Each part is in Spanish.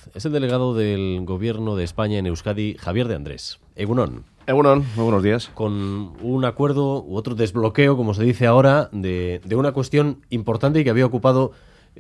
Es el delegado del Gobierno de España en Euskadi, Javier de Andrés. Egunon. Egunon, muy buenos días. Con un acuerdo u otro desbloqueo, como se dice ahora, de una cuestión importante y que había ocupado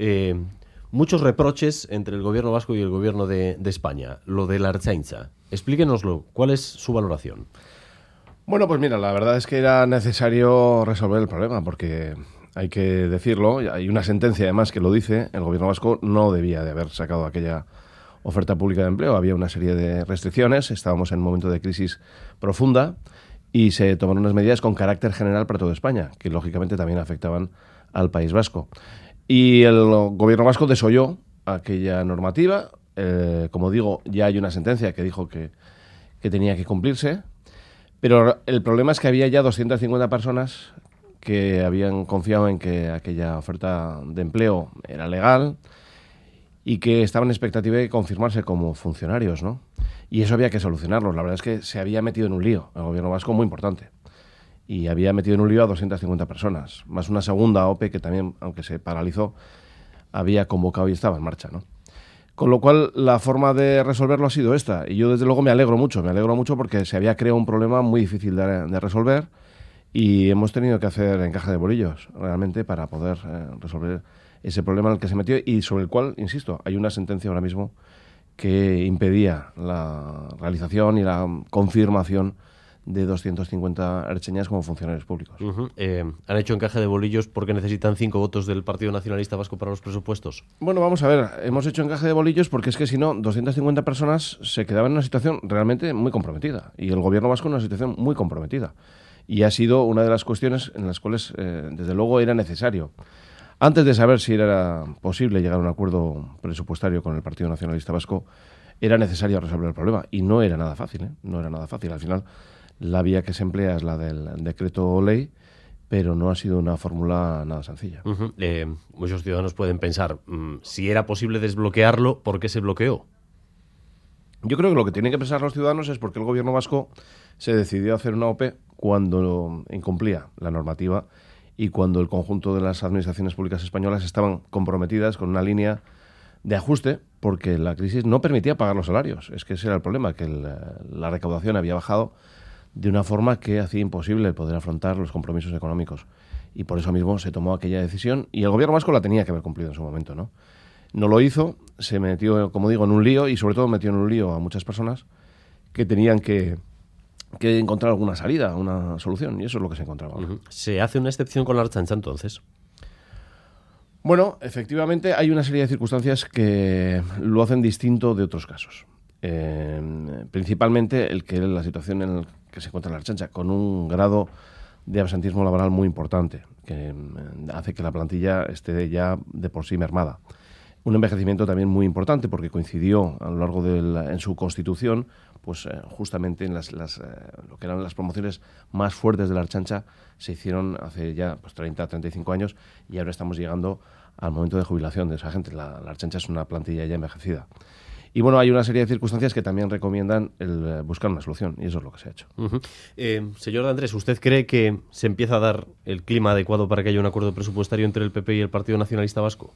muchos reproches entre el Gobierno vasco y el Gobierno de España, lo de la Ertzaintza. Explíquenoslo, ¿cuál es su valoración? Bueno, pues mira, la verdad es que era necesario resolver el problema, porque hay que decirlo, hay una sentencia además que lo dice, el Gobierno vasco no debía de haber sacado aquella oferta pública de empleo, había una serie de restricciones, estábamos en un momento de crisis profunda y se tomaron unas medidas con carácter general para toda España, que lógicamente también afectaban al País Vasco. Y el Gobierno vasco desoyó aquella normativa, como digo, ya hay una sentencia que dijo que tenía que cumplirse, pero el problema es que había ya 250 personas que habían confiado en que aquella oferta de empleo era legal y que estaban en expectativa de confirmarse como funcionarios, ¿no? Y eso había que solucionarlo. La verdad es que se había metido en un lío el Gobierno vasco muy importante. Y había metido en un lío a 250 personas, más una segunda OPE que también, aunque se paralizó, había convocado y estaba en marcha, ¿no? Con lo cual, la forma de resolverlo ha sido esta. Y yo, desde luego, me alegro mucho porque se había creado un problema muy difícil de resolver y hemos tenido que hacer encaje de bolillos, realmente, para poder resolver ese problema en el que se metió y sobre el cual, insisto, hay una sentencia ahora mismo que impedía la realización y la confirmación de 250 ertzaintzas como funcionarios públicos. ¿Han hecho encaje de bolillos porque necesitan 5 votos del Partido Nacionalista Vasco para los presupuestos? Bueno, vamos a ver, hemos hecho encaje de bolillos porque es que si no, 250 personas se quedaban en una situación realmente muy comprometida y el Gobierno vasco en una situación muy comprometida. Y ha sido una de las cuestiones en las cuales, desde luego, era necesario. Antes de saber si era posible llegar a un acuerdo presupuestario con el Partido Nacionalista Vasco, era necesario resolver el problema. Y no era nada fácil, ¿eh? No era nada fácil. Al final, la vía que se emplea es la del decreto ley, pero no ha sido una fórmula nada sencilla. Muchos ciudadanos pueden pensar, si era posible desbloquearlo, ¿por qué se bloqueó? Yo creo que lo que tienen que pensar los ciudadanos es por qué el Gobierno vasco se decidió hacer una OPE cuando incumplía la normativa y cuando el conjunto de las administraciones públicas españolas estaban comprometidas con una línea de ajuste porque la crisis no permitía pagar los salarios. Es que ese era el problema, que la recaudación había bajado de una forma que hacía imposible poder afrontar los compromisos económicos. Y por eso mismo se tomó aquella decisión y el Gobierno vasco la tenía que haber cumplido en su momento, ¿no? No lo hizo, se metió, como digo, en un lío y sobre todo metió en un lío a muchas personas que tenían que encontrar alguna salida, una solución, y eso es lo que se encontraba. ¿Se hace una excepción con la Ertzaintza entonces? Bueno, efectivamente hay una serie de circunstancias que lo hacen distinto de otros casos. Principalmente la situación en la que se encuentra la Ertzaintza, con un grado de absentismo laboral muy importante, que hace que la plantilla esté ya de por sí mermada. Un envejecimiento también muy importante porque coincidió a lo largo en su constitución, pues justamente en lo que eran las promociones más fuertes de la Ertzaintza se hicieron hace ya 30-35 años y ahora estamos llegando al momento de jubilación de esa gente. La Ertzaintza es una plantilla ya envejecida. Y bueno, hay una serie de circunstancias que también recomiendan el buscar una solución y eso es lo que se ha hecho. Señor de Andrés, ¿usted cree que se empieza a dar el clima adecuado para que haya un acuerdo presupuestario entre el PP y el Partido Nacionalista Vasco?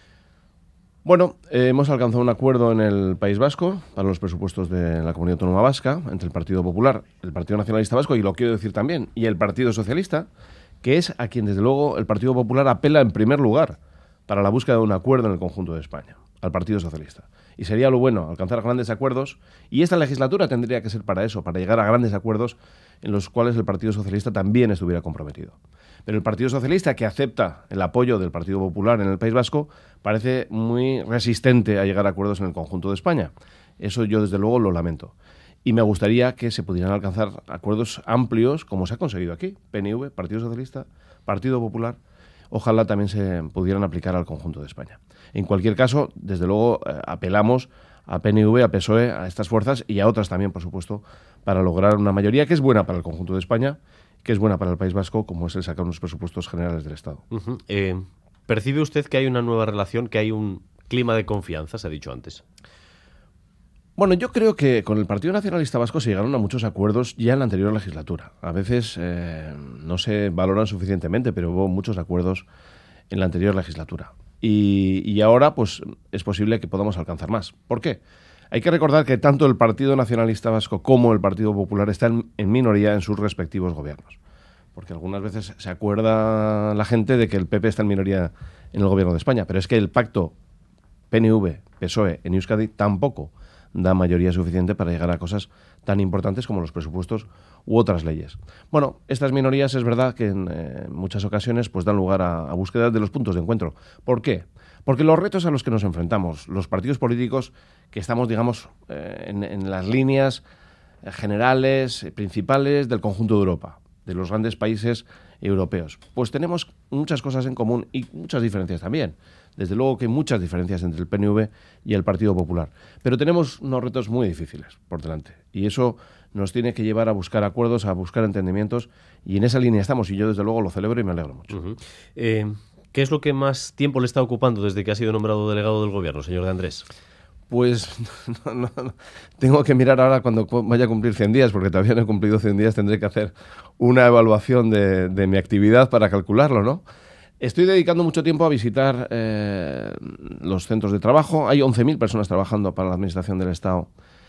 Bueno, hemos alcanzado un acuerdo en el País Vasco para los presupuestos de la Comunidad Autónoma Vasca entre el Partido Popular, el Partido Nacionalista Vasco, y lo quiero decir también, y el Partido Socialista, que es a quien desde luego el Partido Popular apela en primer lugar para la búsqueda de un acuerdo en el conjunto de España, al Partido Socialista. Y sería lo bueno, alcanzar grandes acuerdos, y esta legislatura tendría que ser para eso, para llegar a grandes acuerdos en los cuales el Partido Socialista también estuviera comprometido. Pero el Partido Socialista, que acepta el apoyo del Partido Popular en el País Vasco, parece muy resistente a llegar a acuerdos en el conjunto de España. Eso yo desde luego lo lamento. Y me gustaría que se pudieran alcanzar acuerdos amplios, como se ha conseguido aquí. PNV, Partido Socialista, Partido Popular. Ojalá también se pudieran aplicar al conjunto de España. En cualquier caso, desde luego, apelamos a PNV, a PSOE, a estas fuerzas y a otras también, por supuesto, para lograr una mayoría que es buena para el conjunto de España, que es buena para el País Vasco, como es el sacar unos presupuestos generales del Estado. ¿Percibe usted que hay una nueva relación, que hay un clima de confianza, se ha dicho antes? Bueno, yo creo que con el Partido Nacionalista Vasco se llegaron a muchos acuerdos ya en la anterior legislatura. A veces no se valoran suficientemente, pero hubo muchos acuerdos en la anterior legislatura. y ahora pues es posible que podamos alcanzar más. ¿Por qué? Hay que recordar que tanto el Partido Nacionalista Vasco como el Partido Popular están en minoría en sus respectivos gobiernos. Porque algunas veces se acuerda la gente de que el PP está en minoría en el gobierno de España, pero es que el pacto PNV-PSOE en Euskadi tampoco da mayoría suficiente para llegar a cosas tan importantes como los presupuestos u otras leyes. Bueno, estas minorías es verdad que en muchas ocasiones pues dan lugar a búsquedas de los puntos de encuentro. ¿Por qué? Porque los retos a los que nos enfrentamos, los partidos políticos que estamos, digamos, en las líneas generales, principales del conjunto de Europa, de los grandes países europeos, pues tenemos muchas cosas en común y muchas diferencias también. Desde luego que hay muchas diferencias entre el PNV y el Partido Popular. Pero tenemos unos retos muy difíciles por delante. Y eso nos tiene que llevar a buscar acuerdos, a buscar entendimientos. Y en esa línea estamos. Y yo, desde luego, lo celebro y me alegro mucho. ¿Qué es lo que más tiempo le está ocupando desde que ha sido nombrado delegado del Gobierno, señor de Andrés? Pues no. Tengo que mirar ahora cuando vaya a cumplir 100 días, porque todavía no he cumplido 100 días. Tendré que hacer una evaluación de mi actividad para calcularlo, ¿no? Estoy dedicando mucho tiempo a visitar los centros de trabajo. Hay 11.000 personas trabajando para la Administración del Estado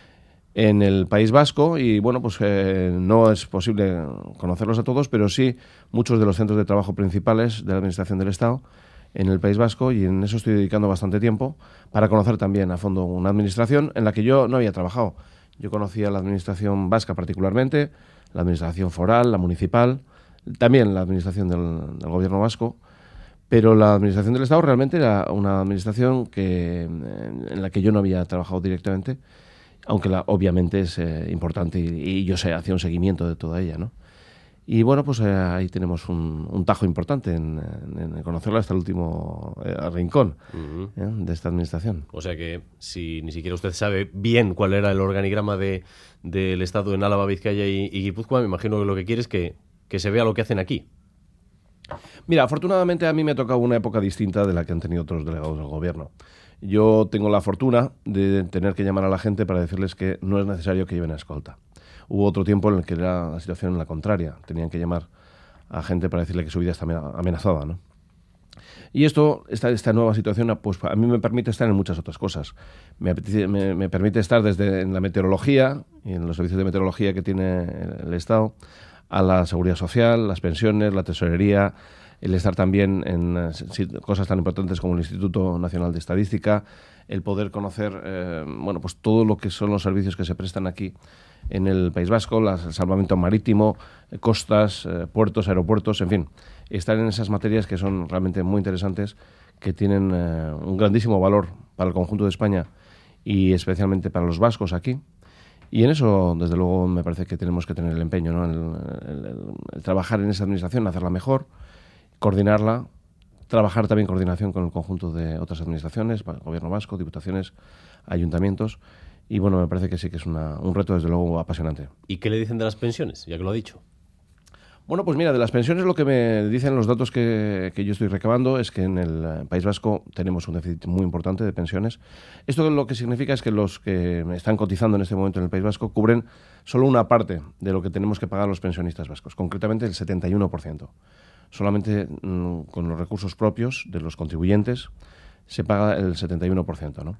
en el País Vasco y, bueno, pues no es posible conocerlos a todos, pero sí muchos de los centros de trabajo principales de la Administración del Estado en el País Vasco, y en eso estoy dedicando bastante tiempo para conocer también a fondo una administración en la que yo no había trabajado. Yo conocía la administración vasca particularmente, la administración foral, la municipal, también la administración del Gobierno vasco, pero la administración del Estado realmente era una administración en la que yo no había trabajado directamente, aunque obviamente es importante y yo hacía un seguimiento de toda ella, ¿no? Y bueno, pues ahí tenemos un tajo importante en conocerla hasta el último rincón de esta administración. O sea que si ni siquiera usted sabe bien cuál era el organigrama del Estado en Álava, Vizcaya y Guipúzcoa, me imagino que lo que quiere es que se vea lo que hacen aquí. Mira, afortunadamente a mí me ha tocado una época distinta de la que han tenido otros delegados del Gobierno. Yo tengo la fortuna de tener que llamar a la gente para decirles que no es necesario que lleven a escolta. Hubo otro tiempo en el que era la situación la contraria. Tenían que llamar a gente para decirle que su vida está amenazada, ¿no? Y esta nueva situación, pues a mí me permite estar en muchas otras cosas. Me permite estar desde en la meteorología y en los servicios de meteorología que tiene el Estado, a la seguridad social, las pensiones, la tesorería, el estar también en cosas tan importantes como el Instituto Nacional de Estadística, el poder conocer bueno, pues todo lo que son los servicios que se prestan aquí en el País Vasco, el salvamento marítimo, costas, puertos, aeropuertos, en fin, estar en esas materias que son realmente muy interesantes, que tienen un grandísimo valor para el conjunto de España y especialmente para los vascos aquí. Y en eso, desde luego, me parece que tenemos que tener el empeño, ¿no? El trabajar en esa administración, hacerla mejor, coordinarla, trabajar también en coordinación con el conjunto de otras administraciones, Gobierno vasco, diputaciones, ayuntamientos. Y bueno, me parece que sí que es un reto, desde luego, apasionante. ¿Y qué le dicen de las pensiones, ya que lo ha dicho? Bueno, pues mira, de las pensiones lo que me dicen los datos que yo estoy recabando es que en el País Vasco tenemos un déficit muy importante de pensiones. Esto lo que significa es que los que están cotizando en este momento en el País Vasco cubren solo una parte de lo que tenemos que pagar los pensionistas vascos, concretamente el 71%. Solamente con los recursos propios de los contribuyentes se paga el 71%, ¿no?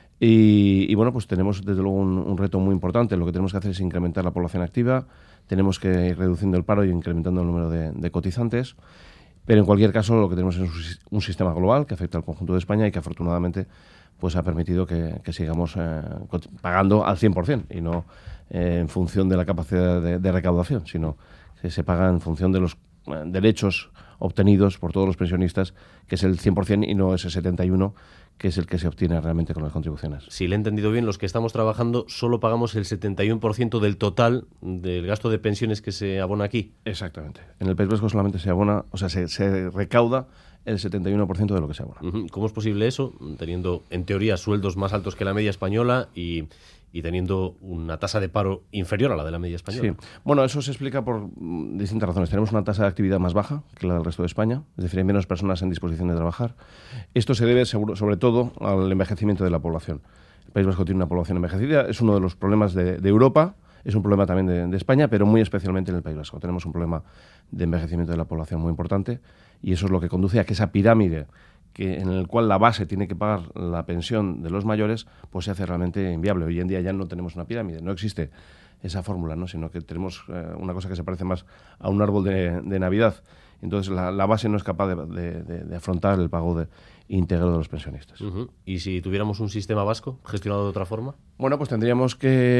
Y bueno, pues tenemos desde luego un reto muy importante. Lo que tenemos que hacer es incrementar la población activa, tenemos que ir reduciendo el paro y incrementando el número de cotizantes, pero en cualquier caso lo que tenemos es un sistema global que afecta al conjunto de España y que afortunadamente pues ha permitido que sigamos pagando al 100% y no en función de la capacidad de recaudación, sino que se paga en función de los derechos obtenidos por todos los pensionistas, que es el 100% y no ese 71%, que es el que se obtiene realmente con las contribuciones. Si le he entendido bien, los que estamos trabajando solo pagamos el 71% del total del gasto de pensiones que se abona aquí. Exactamente. En el País Vasco solamente se abona, o sea, se recauda el 71% de lo que se abona. ¿Cómo es posible eso, teniendo en teoría sueldos más altos que la media española y teniendo una tasa de paro inferior a la de la media española? Sí. Bueno, eso se explica por distintas razones. Tenemos una tasa de actividad más baja que la del resto de España, es decir, hay menos personas en disposición de trabajar. Esto se debe sobre todo al envejecimiento de la población. El País Vasco tiene una población envejecida, es uno de los problemas de Europa, es un problema también de España, pero muy especialmente en el País Vasco. Tenemos un problema de envejecimiento de la población muy importante y eso es lo que conduce a que esa pirámide en el cual la base tiene que pagar la pensión de los mayores, pues se hace realmente inviable. Hoy en día ya no tenemos una pirámide, no existe esa fórmula, ¿no? Sino que tenemos una cosa que se parece más a un árbol de Navidad. Entonces la base no es capaz de afrontar el pago íntegro de los pensionistas. ¿Y si tuviéramos un sistema vasco gestionado de otra forma? Bueno, pues tendríamos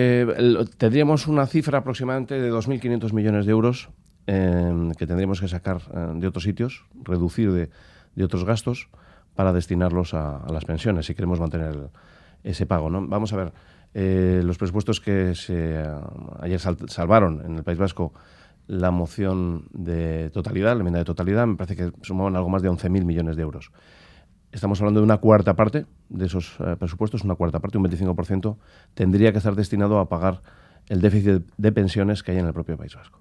una cifra aproximadamente de 2.500 millones de euros que tendríamos que sacar de otros sitios, reducir de otros gastos para destinarlos a las pensiones, si queremos mantener ese pago, ¿no? Vamos a ver, los presupuestos que ayer salvaron en el País Vasco la moción de totalidad, la enmienda de totalidad, me parece que sumaban algo más de 11.000 millones de euros. Estamos hablando de una cuarta parte de esos presupuestos, una cuarta parte, un 25%, tendría que estar destinado a pagar el déficit de pensiones que hay en el propio País Vasco.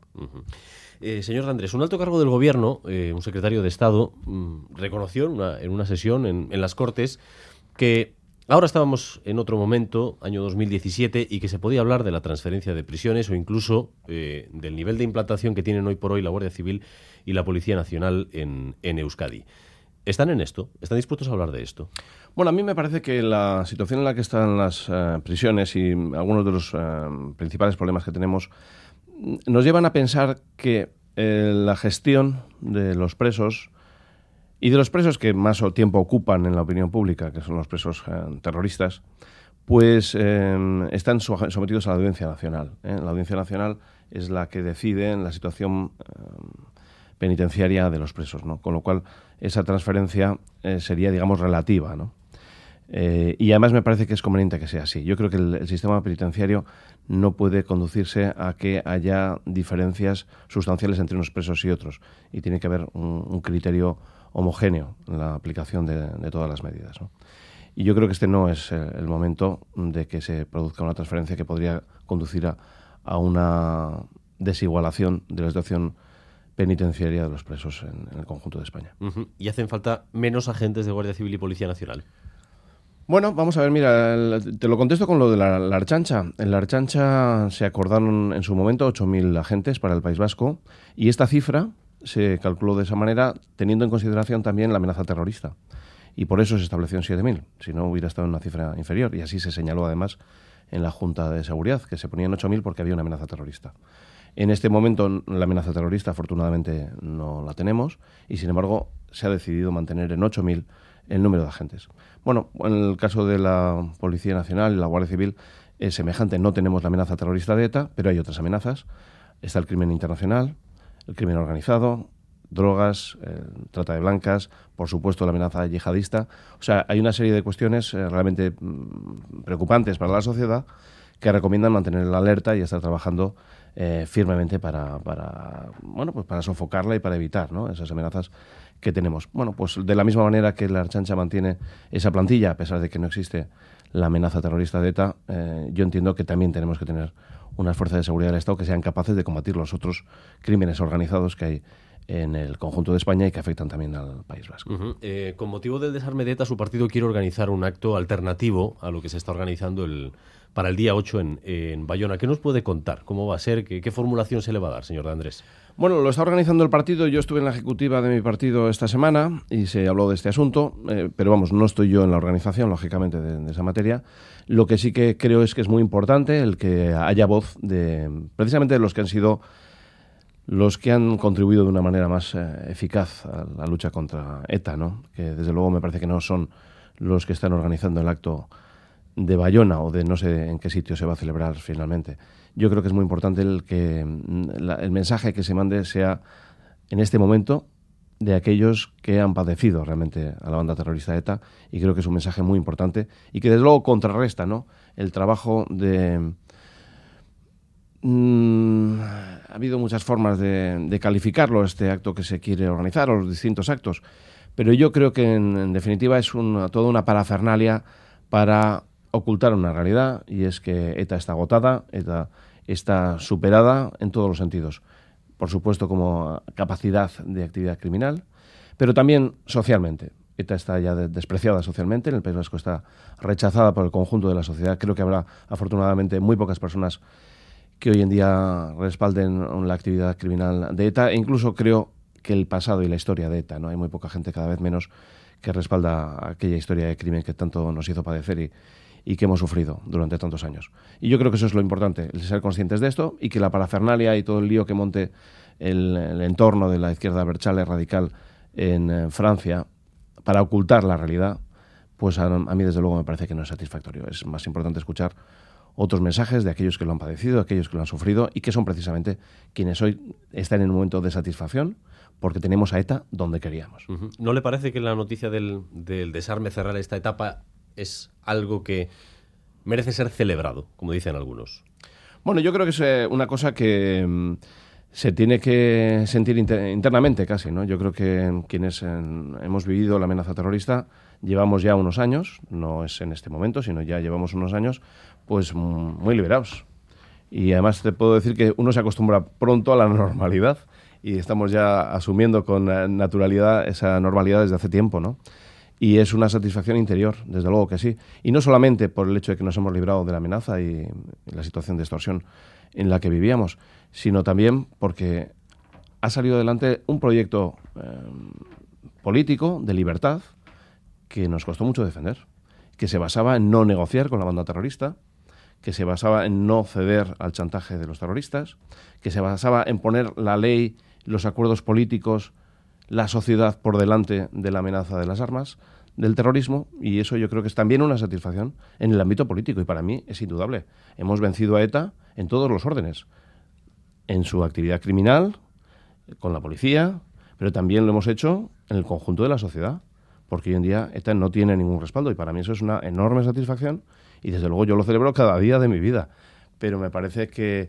Señor Andrés, un alto cargo del Gobierno, un secretario de Estado, reconoció en una sesión en las Cortes que ahora estábamos en otro momento, año 2017, y que se podía hablar de la transferencia de prisiones o incluso del nivel de implantación que tienen hoy por hoy la Guardia Civil y la Policía Nacional en Euskadi. ¿Están en esto? ¿Están dispuestos a hablar de esto? Bueno, a mí me parece que la situación en la que están las prisiones y algunos de los principales problemas que tenemos nos llevan a pensar que la gestión de los presos y de los presos que más tiempo ocupan en la opinión pública, que son los presos terroristas, pues están sometidos a la Audiencia Nacional. La Audiencia Nacional es la que decide en la situación penitenciaria de los presos, ¿no? Con lo cual esa transferencia sería, digamos, relativa, ¿no? Y además me parece que es conveniente que sea así. Yo creo que el sistema penitenciario no puede conducirse a que haya diferencias sustanciales entre unos presos y otros, y tiene que haber un criterio homogéneo en la aplicación de todas las medidas, ¿no? Y yo creo que este no es el momento de que se produzca una transferencia que podría conducir a una desigualación de la situación penitenciaria de los presos en el conjunto de España. ¿Y hacen falta menos agentes de Guardia Civil y Policía Nacional? Bueno, vamos a ver, mira, te lo contesto con lo de la Ertzaintza. En la Ertzaintza se acordaron en su momento 8.000 agentes para el País Vasco, y esta cifra se calculó de esa manera teniendo en consideración también la amenaza terrorista. Y por eso se estableció en 7.000, si no hubiera estado en una cifra inferior. Y así se señaló además en la Junta de Seguridad, que se ponía en 8.000 porque había una amenaza terrorista. En este momento la amenaza terrorista afortunadamente no la tenemos, y sin embargo se ha decidido mantener en 8.000 el número de agentes. Bueno, en el caso de la Policía Nacional y la Guardia Civil es semejante. No tenemos la amenaza terrorista de ETA, pero hay otras amenazas. Está el crimen internacional, el crimen organizado, drogas, trata de blancas, por supuesto la amenaza yihadista. O sea, hay una serie de cuestiones realmente preocupantes para la sociedad que recomiendan mantener la alerta y estar trabajando firmemente para sofocarla y para evitar, ¿no?, esas amenazas que tenemos. Bueno, pues de la misma manera que la Ertzaintza mantiene esa plantilla, a pesar de que no existe la amenaza terrorista de ETA, yo entiendo que también tenemos que tener unas fuerzas de seguridad del Estado que sean capaces de combatir los otros crímenes organizados que hay en el conjunto de España y que afectan también al País Vasco. Con motivo del desarme de ETA, su partido quiere organizar un acto alternativo a lo que se está organizando para el día 8 en Bayona. ¿Qué nos puede contar? ¿Cómo va a ser? ¿Qué formulación se le va a dar, señor de Andrés? Bueno, lo está organizando el partido. Yo estuve en la ejecutiva de mi partido esta semana y se habló de este asunto, pero vamos, no estoy yo en la organización, lógicamente, de esa materia. Lo que sí que creo es que es muy importante el que haya voz precisamente de los que han sido los que han contribuido de una manera más eficaz a la lucha contra ETA, ¿no? Que desde luego me parece que no son los que están organizando el acto de Bayona o de no sé en qué sitio se va a celebrar finalmente. Yo creo que es muy importante el mensaje que se mande sea en este momento de aquellos que han padecido realmente a la banda terrorista ETA, y creo que es un mensaje muy importante y que desde luego contrarresta, ¿no?, el trabajo de... ha habido muchas formas de calificarlo, este acto que se quiere organizar, o los distintos actos, pero yo creo que en definitiva es toda una parafernalia para ocultar una realidad, y es que ETA está agotada, ETA está superada en todos los sentidos. Por supuesto, como capacidad de actividad criminal, pero también socialmente. ETA está ya despreciada socialmente, en el País Vasco está rechazada por el conjunto de la sociedad. Creo que habrá, afortunadamente, muy pocas personas que hoy en día respalden la actividad criminal de ETA, e incluso creo que el pasado y la historia de ETA, ¿no? Hay muy poca gente, cada vez menos, que respalda aquella historia de crimen que tanto nos hizo padecer y que hemos sufrido durante tantos años. Y yo creo que eso es lo importante, el ser conscientes de esto y que la parafernalia y todo el lío que monte el entorno de la izquierda abertzale radical en Francia para ocultar la realidad, pues a mí desde luego me parece que no es satisfactorio. Es más importante escuchar otros mensajes de aquellos que lo han padecido, de aquellos que lo han sufrido y que son precisamente quienes hoy están en un momento de satisfacción porque tenemos a ETA donde queríamos. ¿No le parece que la noticia del desarme cerrar esta etapa es algo que merece ser celebrado, como dicen algunos? Bueno, yo creo que es una cosa que se tiene que sentir internamente casi, ¿no? Yo creo que quienes hemos vivido la amenaza terrorista llevamos ya unos años, no es en este momento, sino ya llevamos unos años, pues muy liberados. Y además te puedo decir que uno se acostumbra pronto a la normalidad y estamos ya asumiendo con naturalidad esa normalidad desde hace tiempo, ¿no? Y es una satisfacción interior, desde luego que sí. Y no solamente por el hecho de que nos hemos librado de la amenaza y la situación de extorsión en la que vivíamos, sino también porque ha salido adelante un proyecto político de libertad que nos costó mucho defender, que se basaba en no negociar con la banda terrorista, que se basaba en no ceder al chantaje de los terroristas, que se basaba en poner la ley, los acuerdos políticos, la sociedad por delante de la amenaza de las armas, del terrorismo, y eso yo creo que es también una satisfacción en el ámbito político, y para mí es indudable. Hemos vencido a ETA en todos los órdenes, en su actividad criminal, con la policía, pero también lo hemos hecho en el conjunto de la sociedad, porque hoy en día ETA no tiene ningún respaldo, y para mí eso es una enorme satisfacción, y desde luego yo lo celebro cada día de mi vida, pero me parece que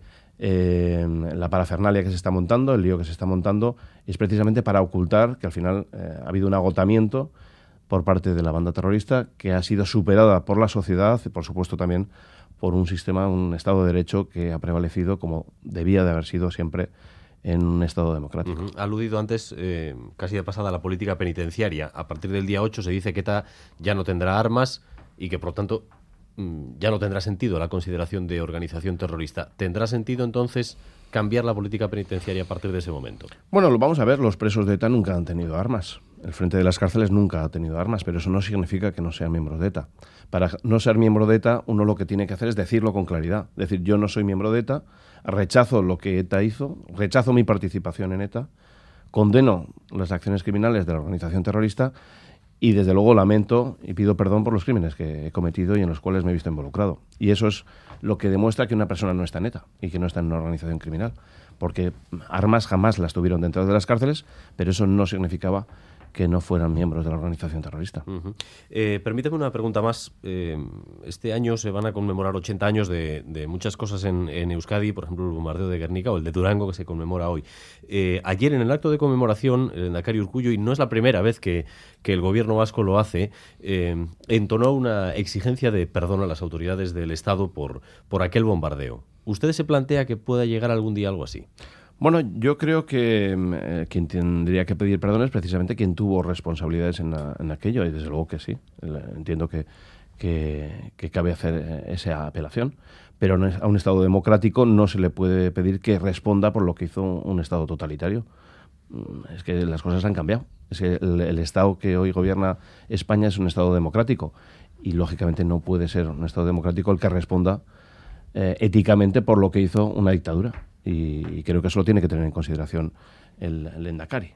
la parafernalia que se está montando, el lío que se está montando, es precisamente para ocultar que al final ha habido un agotamiento por parte de la banda terrorista que ha sido superada por la sociedad y, por supuesto, también por un sistema, un Estado de Derecho que ha prevalecido como debía de haber sido siempre en un Estado democrático. Ha aludido antes, casi de pasada, a la política penitenciaria. A partir del día 8 se dice que ETA ya no tendrá armas y que, por lo tanto, ya no tendrá sentido la consideración de organización terrorista. ¿Tendrá sentido, entonces, cambiar la política penitenciaria a partir de ese momento? Bueno, lo vamos a ver. Los presos de ETA nunca han tenido armas. El frente de las cárceles nunca ha tenido armas, pero eso no significa que no sean miembros de ETA. Para no ser miembro de ETA, uno lo que tiene que hacer es decirlo con claridad. Decir, yo no soy miembro de ETA, rechazo lo que ETA hizo, rechazo mi participación en ETA, condeno las acciones criminales de la organización terrorista y, desde luego, lamento y pido perdón por los crímenes que he cometido y en los cuales me he visto involucrado. Y eso es lo que demuestra que una persona no está en ETA y que no está en una organización criminal. Porque armas jamás las tuvieron dentro de las cárceles, pero eso no significaba que no fueran miembros de la organización terrorista. Permíteme una pregunta más. Este año se van a conmemorar 80 años de muchas cosas en Euskadi, por ejemplo, el bombardeo de Guernica o el de Durango, que se conmemora hoy. Ayer, en el acto de conmemoración, el Lehendakari Urkullu, y no es la primera vez que el gobierno vasco lo hace, entonó una exigencia de perdón a las autoridades del Estado por aquel bombardeo. ¿Usted se plantea que pueda llegar algún día algo así? Bueno, yo creo que quien tendría que pedir perdón es precisamente quien tuvo responsabilidades en aquello, y desde luego que sí. Entiendo que cabe hacer esa apelación, pero a un Estado democrático no se le puede pedir que responda por lo que hizo un Estado totalitario. Es que las cosas han cambiado. Es que el Estado que hoy gobierna España es un Estado democrático y, lógicamente, no puede ser un Estado democrático el que responda éticamente por lo que hizo una dictadura. Y creo que eso lo tiene que tener en consideración el Lehendakari.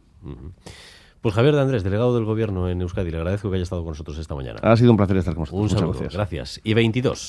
Pues Javier de Andrés, delegado del Gobierno en Euskadi, le agradezco que haya estado con nosotros esta mañana. Ha sido un placer estar con vosotros. Un saludo, Muchas gracias. Gracias. Y 22.